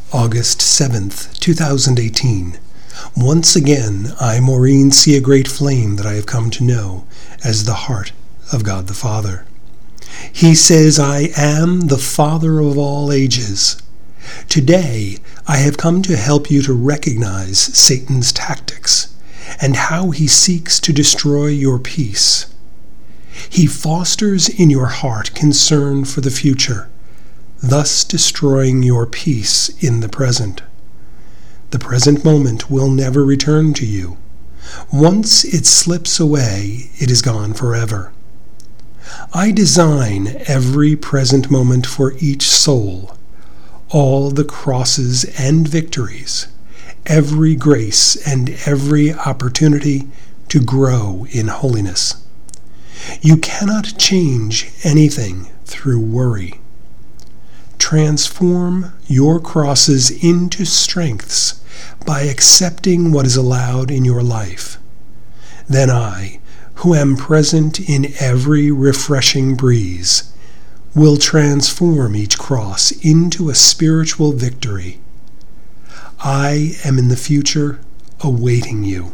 August 7th, 2018. Once again, I, Maureen, see a great flame that I have come to know as the heart of God the Father. He says, I am the Father of all ages. Today, I have come to help you to recognize Satan's tactics and how he seeks to destroy your peace. He fosters in your heart concern for the future, thus destroying your peace in the present. The present moment will never return to you. Once it slips away, it is gone forever. I design every present moment for each soul, all the crosses and victories, every grace and every opportunity to grow in holiness. You cannot change anything through worry. Transform your crosses into strengths by accepting what is allowed in your life. Then I, who am present in every refreshing breeze, will transform each cross into a spiritual victory. I am in the future awaiting you.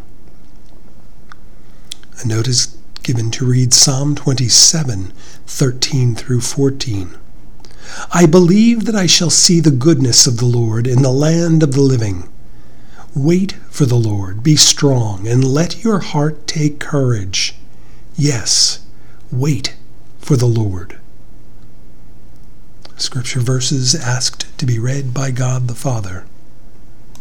A note is given to read Psalm 27, 13 through 14. I believe that I shall see the goodness of the Lord in the land of the living. Wait for the Lord, be strong, and let your heart take courage. Yes, wait for the Lord. Scripture verses asked to be read by God the Father.